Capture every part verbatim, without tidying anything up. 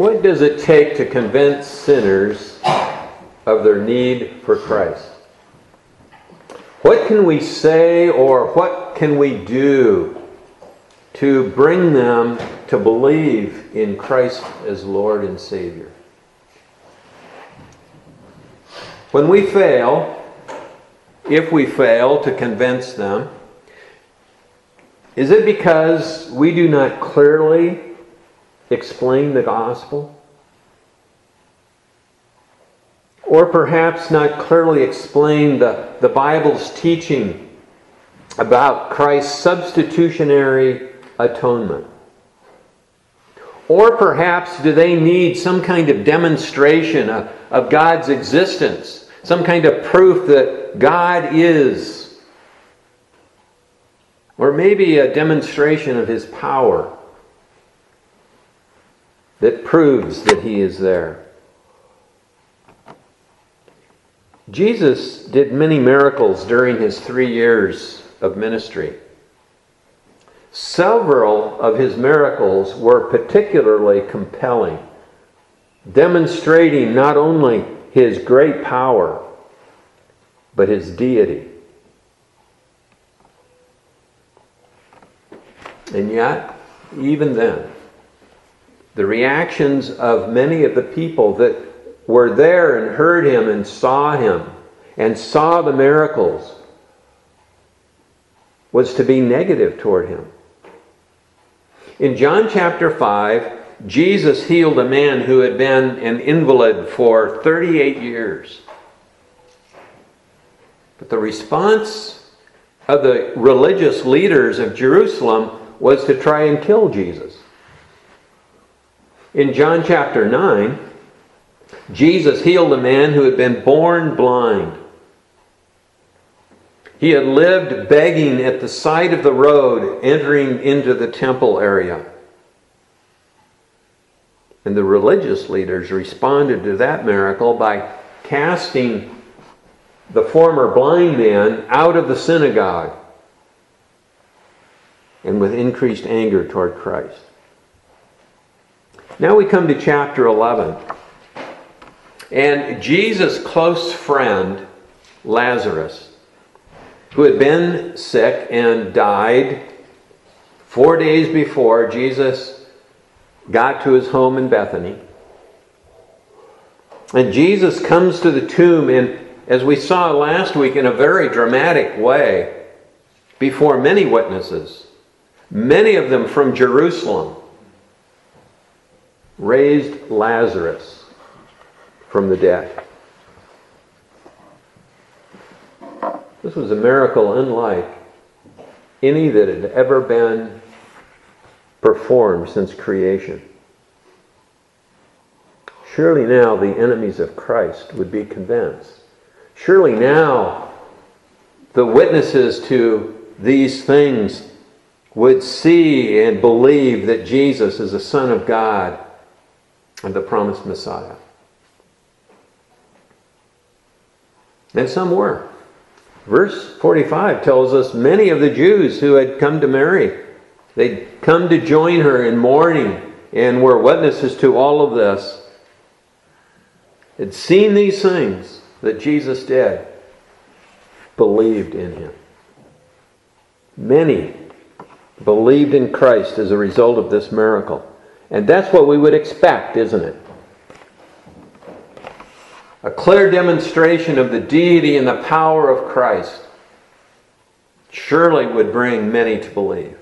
What does it take to convince sinners of their need for Christ? What can we say or what can we do to bring them to believe in Christ as Lord and Savior? When we fail, if we fail to convince them, is it because we do not clearly explain the gospel? Or perhaps not clearly explain the, the Bible's teaching about Christ's substitutionary atonement? Or perhaps do they need some kind of demonstration of, of God's existence, some kind of proof that God is, or maybe a demonstration of His power that proves that He is there? Jesus did many miracles during His three years of ministry. Several of His miracles were particularly compelling, demonstrating not only His great power, but His deity. And yet, even then, the reactions of many of the people that were there and heard Him and saw Him and saw the miracles was to be negative toward Him. In John chapter five, Jesus healed a man who had been an invalid for thirty-eight years. But the response of the religious leaders of Jerusalem was to try and kill Jesus. In John chapter nine, Jesus healed a man who had been born blind. He had lived begging at the side of the road, entering into the temple area. And the religious leaders responded to that miracle by casting the former blind man out of the synagogue, and with increased anger toward Christ. Now we come to chapter eleven. And Jesus' close friend, Lazarus, who had been sick and died four days before Jesus got to his home in Bethany. And Jesus comes to the tomb, and as we saw last week, in a very dramatic way, before many witnesses, many of them from Jerusalem, raised Lazarus from the dead. This was a miracle unlike any that had ever been performed since creation. Surely now the enemies of Christ would be convinced. Surely now the witnesses to these things would see and believe that Jesus is the Son of God and the promised Messiah. And some were. Verse forty-five tells us many of the Jews who had come to Mary, they'd come to join her in mourning and were witnesses to all of this, had seen these things that Jesus did, believed in Him. Many believed in Christ as a result of this miracle. And that's what we would expect, isn't it? A clear demonstration of the deity and the power of Christ surely would bring many to believe.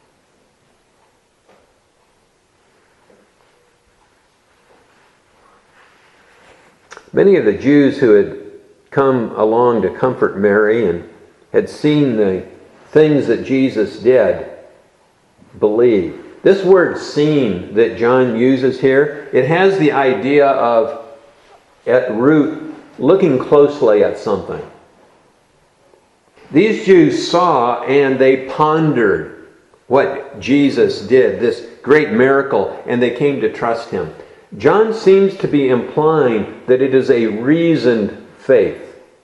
Many of the Jews who had come along to comfort Mary and had seen the things that Jesus did believed. This word "seen" that John uses here, it has the idea of, at root, looking closely at something. These Jews saw and they pondered what Jesus did, this great miracle, and they came to trust Him. John seems to be implying that it is a reasoned faith.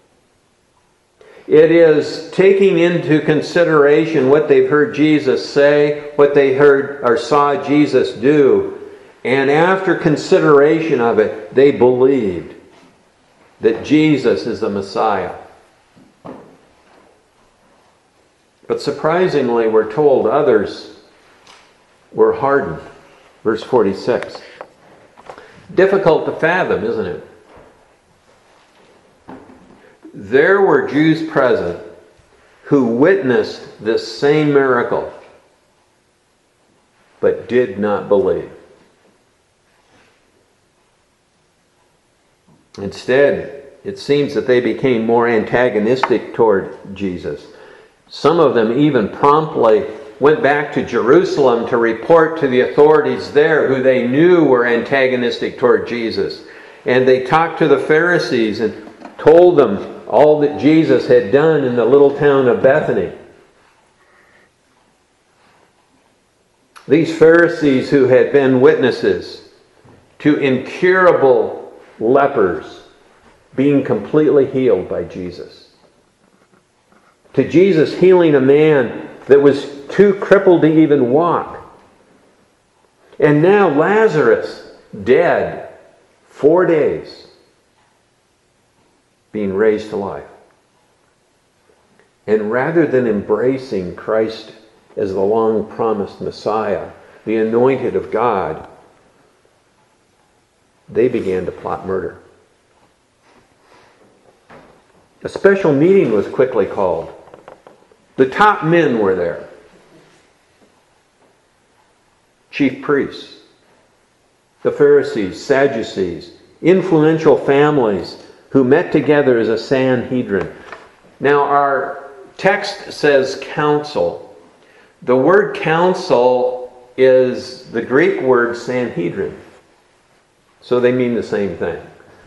It is taking into consideration what they've heard Jesus say, what they heard or saw Jesus do, And after consideration of it, they believed that Jesus is the Messiah. But surprisingly, we're told others were hardened. Verse forty-six. Difficult to fathom, isn't it? There were Jews present who witnessed this same miracle, but did not believe. Instead, it seems that they became more antagonistic toward Jesus. Some of them even promptly went back to Jerusalem to report to the authorities there, who they knew were antagonistic toward Jesus. And they talked to the Pharisees and told them all that Jesus had done in the little town of Bethany. These Pharisees who had been witnesses to incurable lepers being completely healed by Jesus. To Jesus healing a man that was too crippled to even walk. And now Lazarus, dead, four days, being raised to life. And rather than embracing Christ as the long-promised Messiah, the anointed of God, they began to plot murder. A special meeting was quickly called. The top men were there. Chief priests, the Pharisees, Sadducees, influential families who met together as a Sanhedrin. Now our text says council. The word council is the Greek word Sanhedrin. So they mean the same thing.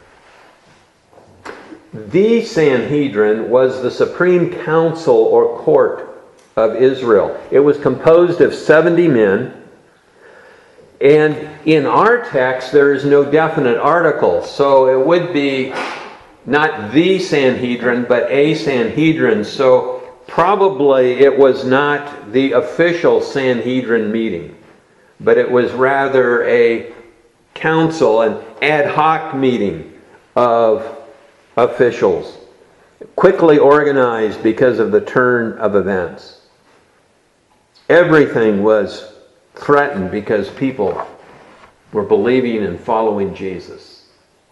The Sanhedrin was the supreme council or court of Israel. It was composed of seventy men. And in our text, there is no definite article. So it would be not the Sanhedrin, but a Sanhedrin. So probably it was not the official Sanhedrin meeting, but it was rather a council, an ad hoc meeting of officials, quickly organized because of the turn of events. Everything was threatened because people were believing and following Jesus.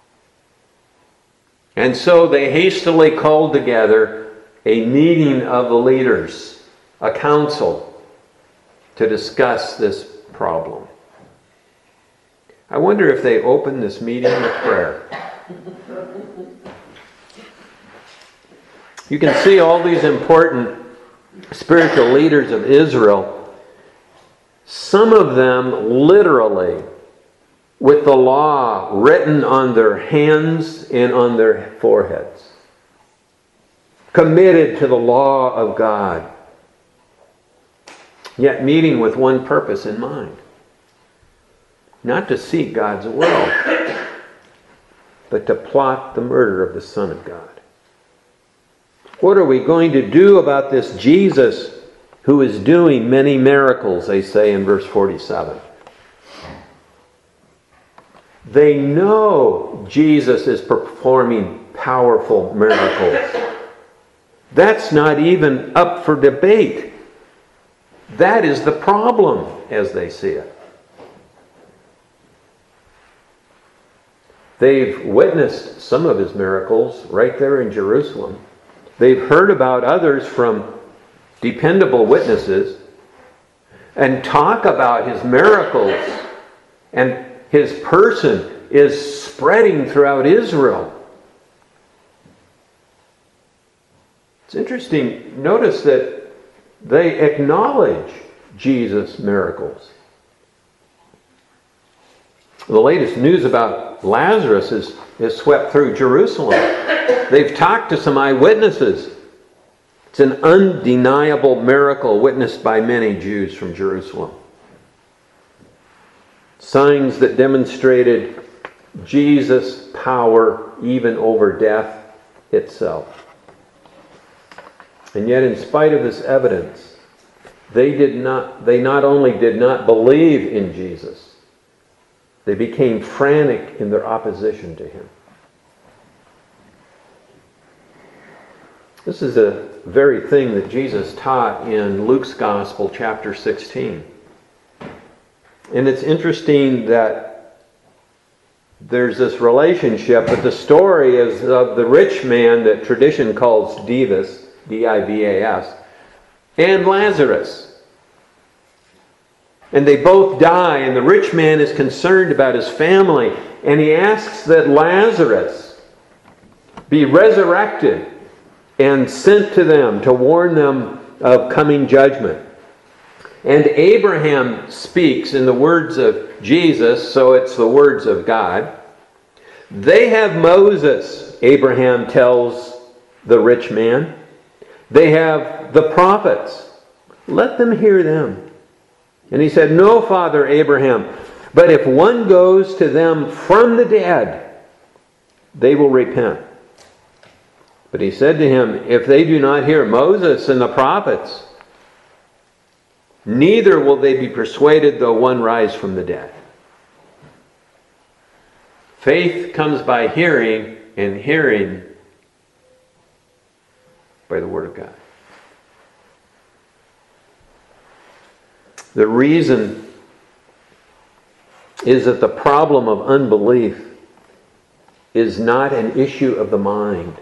And so they hastily called together a meeting of the leaders, a council, to discuss this problem. I wonder if they opened this meeting with prayer. You can see all these important spiritual leaders of Israel, some of them literally with the law written on their hands and on their foreheads, committed to the law of God, yet meeting with one purpose in mind: not to seek God's will, but to plot the murder of the Son of God. What are we going to do about this Jesus who is doing many miracles, they say in verse forty-seven? They know Jesus is performing powerful miracles. That's not even up for debate. That is the problem, as they see it. They've witnessed some of his miracles right there in Jerusalem. They've heard about others from dependable witnesses and talk about his miracles, and his person is spreading throughout Israel. It's interesting. Notice that they acknowledge Jesus' miracles. The latest news about Lazarus is, is swept through Jerusalem. They've talked to some eyewitnesses. It's an undeniable miracle witnessed by many Jews from Jerusalem. Signs that demonstrated Jesus' power even over death itself. And yet, in spite of this evidence, they did not, they not only did not believe in Jesus, They became frantic in their opposition to him. This is a very thing that Jesus taught in Luke's Gospel, chapter sixteen. And it's interesting that there's this relationship, but the story is of the rich man that tradition calls Divus, D I V A S, and Lazarus. And they both die, and the rich man is concerned about his family, and he asks that Lazarus be resurrected and sent to them to warn them of coming judgment. And Abraham speaks in the words of Jesus, so it's the words of God. They have Moses, Abraham tells the rich man. They have the prophets. Let them hear them. And he said, no, Father Abraham, but if one goes to them from the dead, they will repent. But he said to him, if they do not hear Moses and the prophets, neither will they be persuaded though one rise from the dead. Faith comes by hearing, and hearing by the Word of God. The reason is that the problem of unbelief is not an issue of the mind.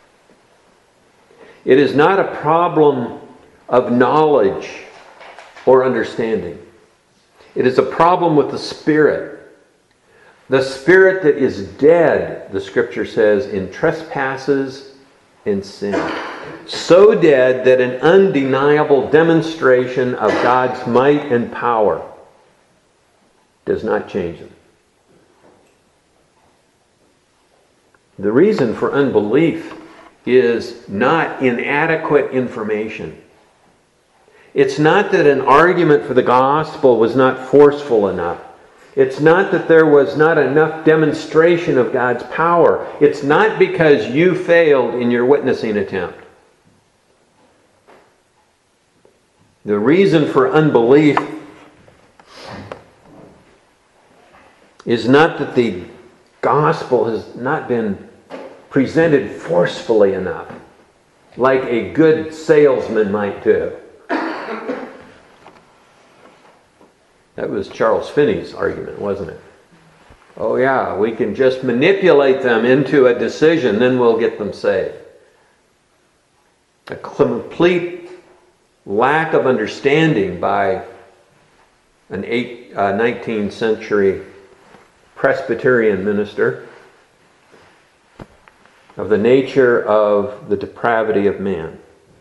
It is not a problem of knowledge or understanding. It is a problem with the Spirit. The spirit that is dead, the Scripture says, in trespasses and sin. So dead that an undeniable demonstration of God's might and power does not change them. The reason for unbelief is not inadequate information. It's not that an argument for the gospel was not forceful enough. It's not that there was not enough demonstration of God's power. It's not because you failed in your witnessing attempt. The reason for unbelief is not that the gospel has not been presented forcefully enough, like a good salesman might do. That was Charles Finney's argument, wasn't it? Oh yeah, we can just manipulate them into a decision, then we'll get them saved. A complete lack of understanding by an eight, uh, nineteenth century Presbyterian minister of the nature of the depravity of man.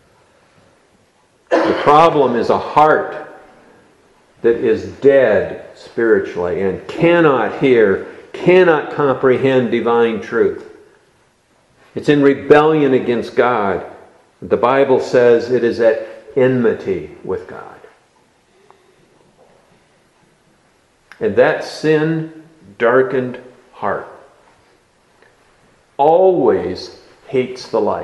The problem is a heart that is dead spiritually and cannot hear, cannot comprehend divine truth. It's in rebellion against God. The Bible says it is at enmity with God. And that sin-darkened heart always hates the light.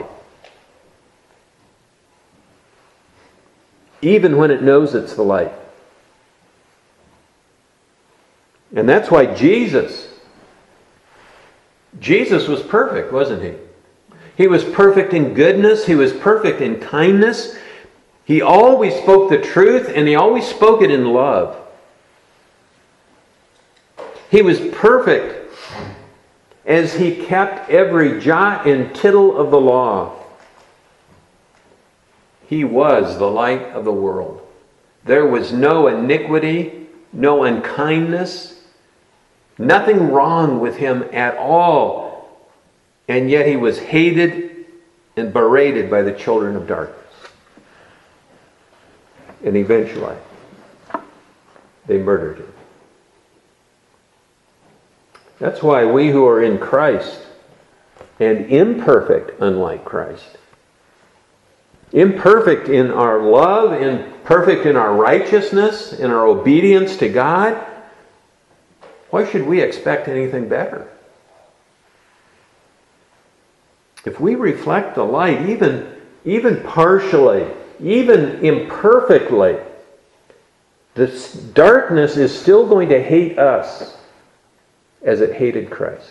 Even when it knows it's the light. And that's why Jesus, Jesus was perfect, wasn't he? He was perfect in goodness. He was perfect in kindness. He always spoke the truth, and he always spoke it in love. He was perfect as he kept every jot and tittle of the law. He was the light of the world. There was no iniquity, no unkindness, nothing wrong with him at all. And yet he was hated and berated by the children of darkness. And eventually, they murdered him. That's why we who are in Christ and imperfect unlike Christ, imperfect in our love, imperfect in our righteousness, in our obedience to God, why should we expect anything better? If we reflect the light, even, even partially, even imperfectly, this darkness is still going to hate us as it hated Christ.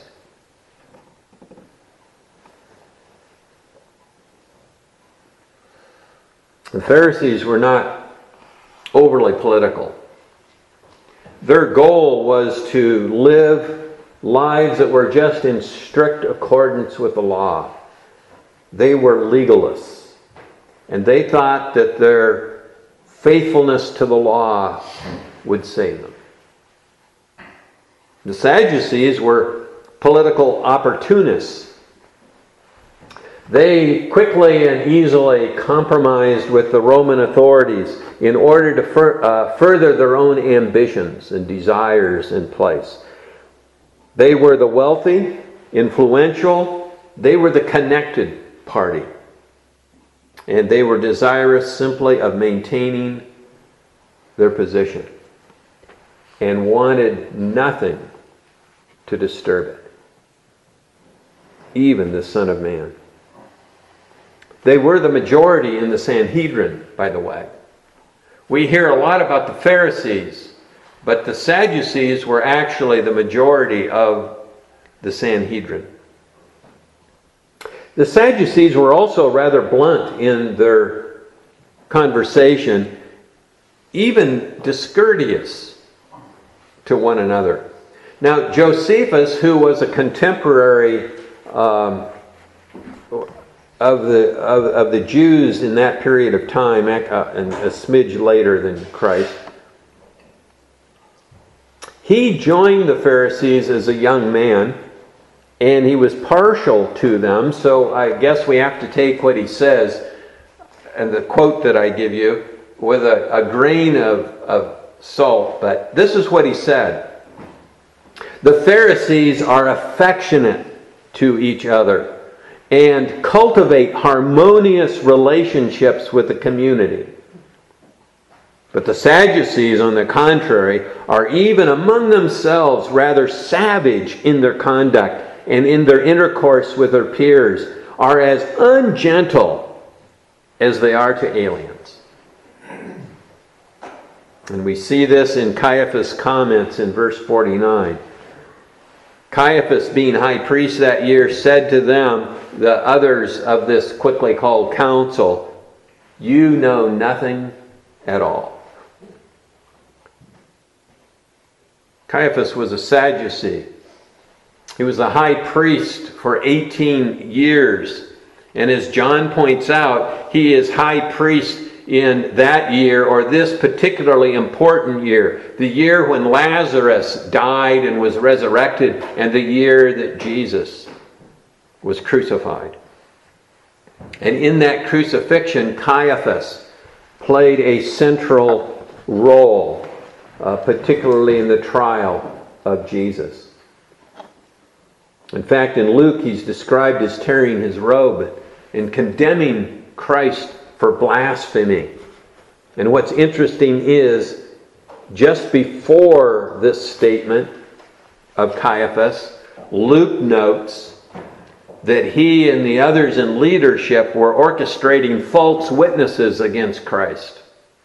The Pharisees were not overly political. Their goal was to live lives that were just in strict accordance with the law. They were legalists, and they thought that their faithfulness to the law would save them. The Sadducees were political opportunists. They quickly and easily compromised with the Roman authorities in order to fur- uh, further their own ambitions and desires in place. They were the wealthy, influential, they were the connected party. And they were desirous simply of maintaining their position and wanted nothing to disturb it, even the Son of Man. They were the majority in the Sanhedrin, by the way. We hear a lot about the Pharisees, but the Sadducees were actually the majority of the Sanhedrin. The Sadducees were also rather blunt in their conversation, even discourteous to one another. Now, Josephus, who was a contemporary um, of the of, of the Jews in that period of time, uh, and a smidge later than Christ, he joined the Pharisees as a young man, and he was partial to them. So I guess we have to take what he says, and the quote that I give you, with a, a grain of, of salt. But this is what he said. The Pharisees are affectionate to each other and cultivate harmonious relationships with the community. But the Sadducees, on the contrary, are even among themselves rather savage in their conduct and in their intercourse with their peers, are as ungentle as they are to aliens. And we see this in Caiaphas' comments in verse forty-nine. Caiaphas, being high priest that year, said to them, the others of this quickly called council, "You know nothing at all." Caiaphas was a Sadducee. He was the high priest for eighteen years. And as John points out, he is high priest in that year, or this particularly important year, the year when Lazarus died and was resurrected, and the year that Jesus was crucified. And in that crucifixion, Caiaphas played a central role, uh, particularly in the trial of Jesus. In fact, in Luke, he's described as tearing his robe and condemning Christ for blasphemy. And what's interesting is, just before this statement of Caiaphas, Luke notes that he and the others in leadership were orchestrating false witnesses against Christ.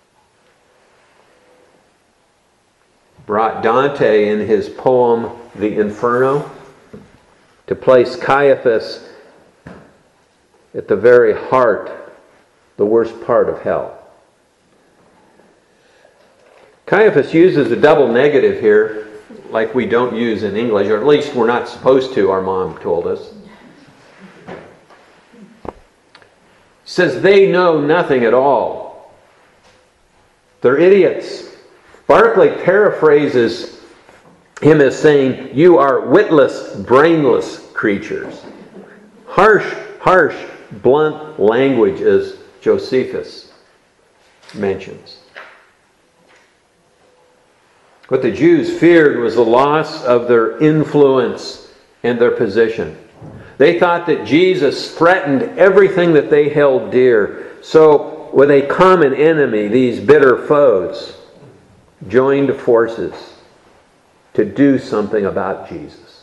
Brought Dante in his poem, The Inferno, to place Caiaphas at the very heart, the worst part of hell. Caiaphas uses a double negative here, like we don't use in English, or at least we're not supposed to, our mom told us. Says they know nothing at all. They're idiots. Barclay paraphrases him as saying, "You are witless, brainless creatures." Harsh, harsh, blunt language, as Josephus mentions. What the Jews feared was the loss of their influence and their position. They thought that Jesus threatened everything that they held dear. So, with a common enemy, these bitter foes joined forces to do something about Jesus.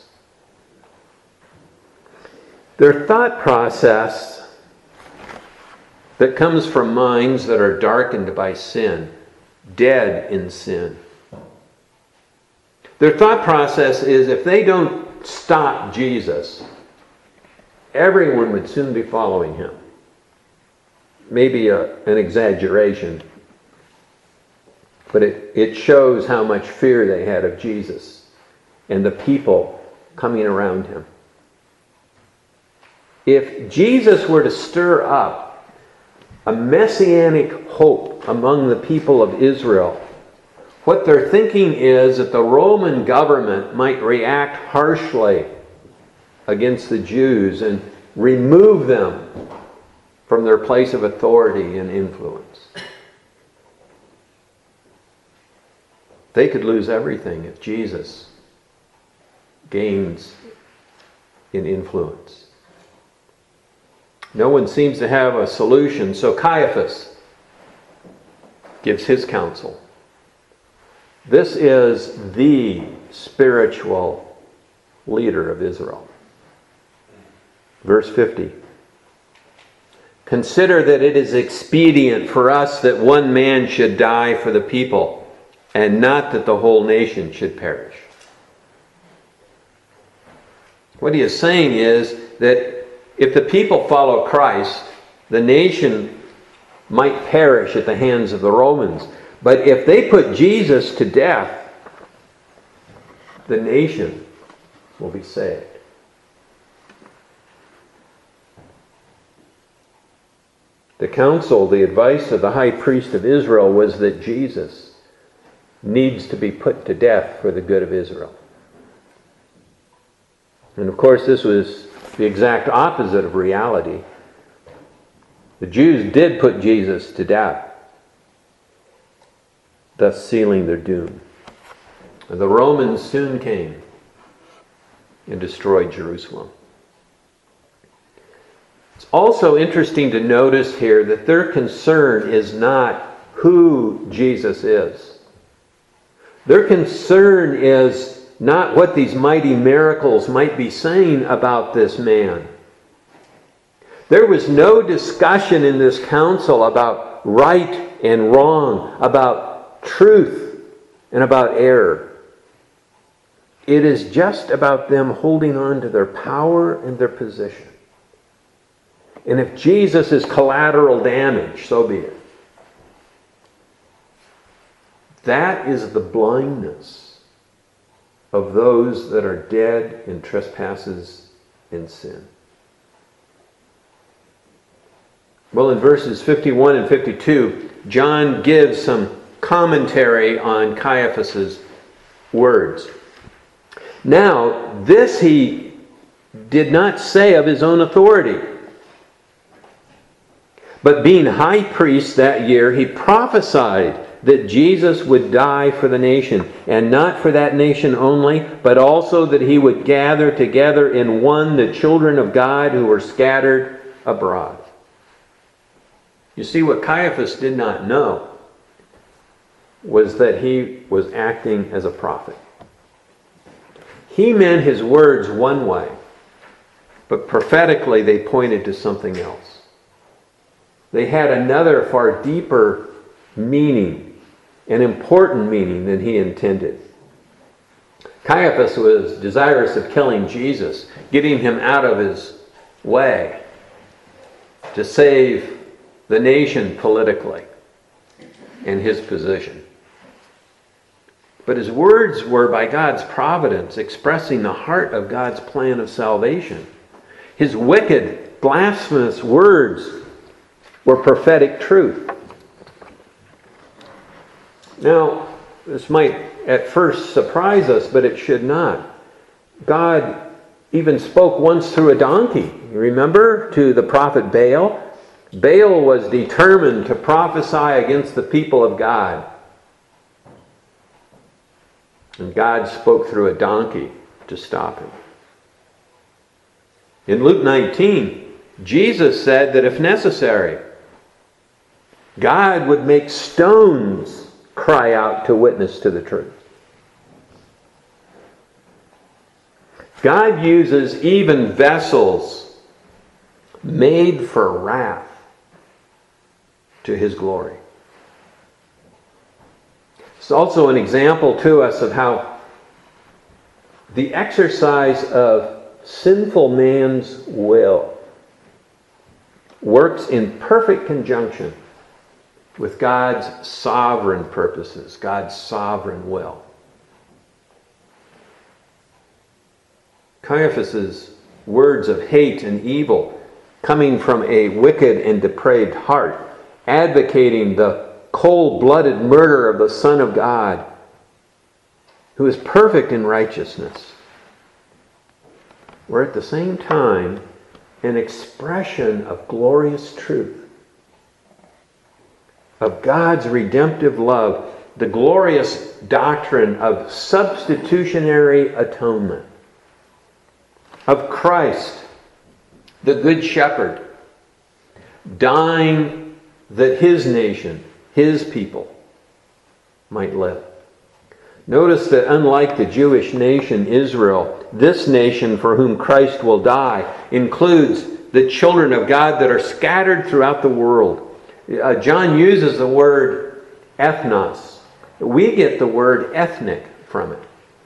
Their thought process that comes from minds that are darkened by sin, dead in sin. Their thought process is if they don't stop Jesus, everyone would soon be following him. Maybe a, an exaggeration, but it, it shows how much fear they had of Jesus and the people coming around him. If Jesus were to stir up a messianic hope among the people of Israel, what they're thinking is that the Roman government might react harshly against the Jews and remove them from their place of authority and influence. They could lose everything if Jesus gains in influence. No one seems to have a solution, so Caiaphas gives his counsel. This is the spiritual leader of Israel. Verse fifty. Consider that it is expedient for us that one man should die for the people, and not that the whole nation should perish. What he is saying is that if the people follow Christ, the nation might perish at the hands of the Romans. But if they put Jesus to death, the nation will be saved. The counsel, the advice of the high priest of Israel was that Jesus needs to be put to death for the good of Israel. And of course, this was the exact opposite of reality. The Jews did put Jesus to death, thus sealing their doom. And the Romans soon came and destroyed Jerusalem. It's also interesting to notice here that their concern is not who Jesus is. Their concern is not what these mighty miracles might be saying about this man. There was no discussion in this council about right and wrong, about truth and about error. It is just about them holding on to their power and their position. And if Jesus is collateral damage, so be it. That is the blindness of those that are dead in trespasses and sin. Well, in verses fifty-one and fifty-two, John gives some commentary on Caiaphas' words. Now, this he did not say of his own authority, but being high priest that year, he prophesied that Jesus would die for the nation, and not for that nation only, but also that he would gather together in one the children of God who were scattered abroad. You see, what Caiaphas did not know was that he was acting as a prophet. He meant his words one way, but prophetically they pointed to something else. They had another far deeper meaning, an important meaning than he intended. Caiaphas was desirous of killing Jesus, getting him out of his way to save the nation politically and his position. But his words were by God's providence, expressing the heart of God's plan of salvation. His wicked, blasphemous words were prophetic truth. Now, this might at first surprise us, but it should not. God even spoke once through a donkey. You remember, to the prophet Baal? Baal was determined to prophesy against the people of God. And God spoke through a donkey to stop him. In Luke nineteen, Jesus said that if necessary, God would make stones cry out to witness to the truth. God uses even vessels made for wrath to his glory. It's also an example to us of how the exercise of sinful man's will works in perfect conjunction with God's sovereign purposes, God's sovereign will. Caiaphas's words of hate and evil coming from a wicked and depraved heart, advocating the cold-blooded murder of the Son of God, who is perfect in righteousness, were at the same time an expression of glorious truth, of God's redemptive love, the glorious doctrine of substitutionary atonement, of Christ, the Good Shepherd, dying that His nation, His people, might live. Notice that unlike the Jewish nation Israel, this nation for whom Christ will die includes the children of God that are scattered throughout the world. Uh, John uses the word ethnos. We get the word ethnic from it.